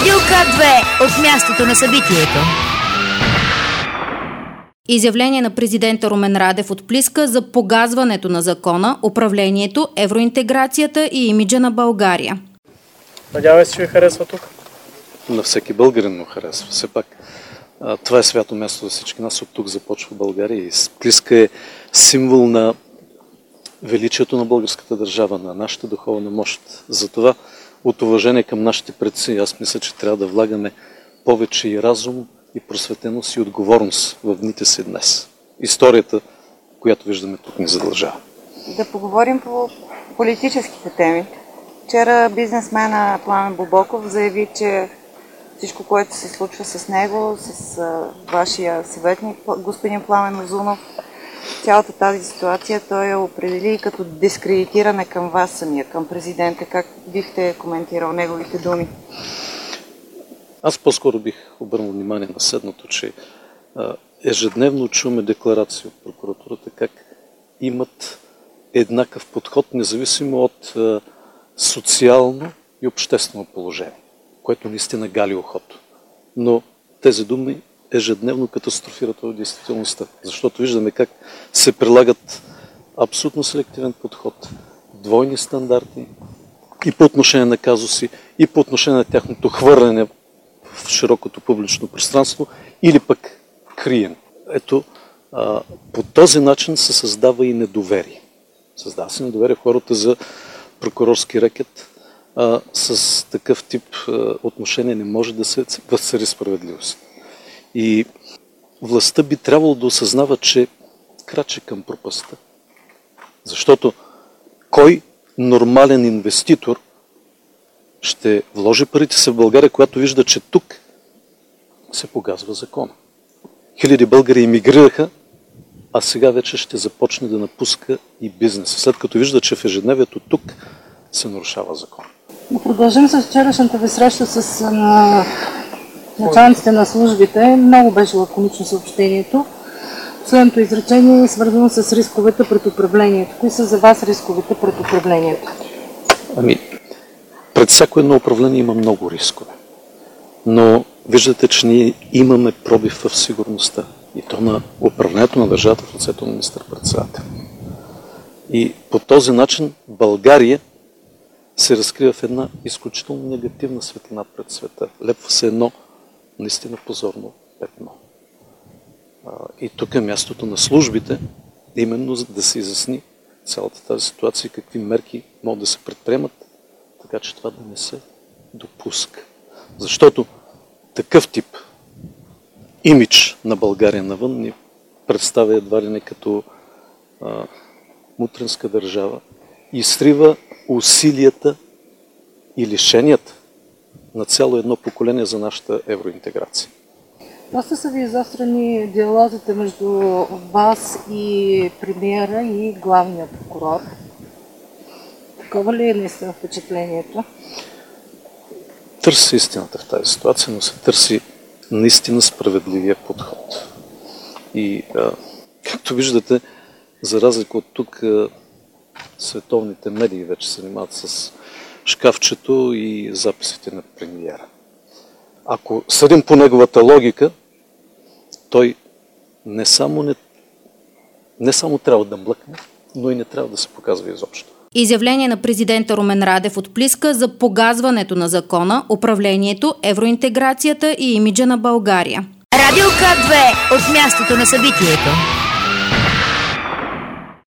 Радио К2 от мястото на събитието. Изявление на президента Румен Радев от Плиска за погазването на закона, управлението, евроинтеграцията и имиджа на България. Надявам се, че ви харесва тук. На всеки българин му харесва. Все пак това е свято място за всички нас. От тук започва България и Плиска е символ на величието на българската държава, на нашата духовна мощ. Затова от уважение към нашите предци, аз мисля, че трябва да влагаме повече и разум, и просветеност, и отговорност в дните си днес. Историята, която виждаме тук, ни задължава. Да поговорим по политическите теми. Вчера бизнесмена Пламен Бобоков заяви, че всичко, което се случва с него, с вашия съветник, господин Пламен Узунов, цялата тази ситуация той я определи като дискредитиране към вас самия, към президента. Как бихте коментирал неговите думи? Аз по-скоро бих обърнал внимание на следното, че ежедневно чуваме декларации от прокуратурата как имат еднакъв подход, независимо от социално и обществено положение, което наистина гали ухото. Но тези думи ежедневно катастрофират в действителността, защото виждаме как се прилагат абсолютно селективен подход, двойни стандарти и по отношение на казуси, и по отношение на тяхното хвърляне в широкото публично пространство или пък криен. Ето, по този начин се създава и недоверие. Създава се недоверие в хората за прокурорски рекет. С такъв тип отношение не може да се възцари справедливост. И властта би трябвало да осъзнава, че краче към пропастта. Защото кой нормален инвеститор ще вложи парите си в България, когато вижда, че тук се погазва закона? Хиляди българи емигрираха, а сега вече ще започне да напуска и бизнес, след като вижда, че в ежедневието тук се нарушава закон. Да продължим с вчерашната ви среща с началниците на службите. Много беше лаконично съобщението. Последното изречение е свързано с рисковете пред управлението. Кои са за вас рисковете пред управлението? Пред всяко едно управление има много рискове. Но виждате, че ние имаме пробив в сигурността. И то на управлението на държавата в лицето на министър-председател. И по този начин България се разкрива в една изключително негативна светлина пред света. Лепва се едно наистина позорно петно. И тук е мястото на службите, именно за да се изясни цялата тази ситуация, какви мерки могат да се предприемат, така че това да не се допуска. Защото такъв тип имидж на България навън ни представя едва ли не като мутренска държава и срива усилията и лишенията на цяло едно поколение за нашата евроинтеграция. Доста са ви изострени диалозите между вас и премиера и главния прокурор. Такова ли е наистина впечатлението? Търси се истината в тази ситуация, но се търси наистина справедливия подход. И както виждате, за разлика от тук, световните медии вече се занимават с шкафчето и записите на премиера. Ако съдим по неговата логика, той не само трябва да млъкне, но и не трябва да се показва изобщо. Изявление на президента Румен Радев от Плиска за погазването на закона, управлението, евроинтеграцията и имиджа на България. Радио К2 от мястото на събитието.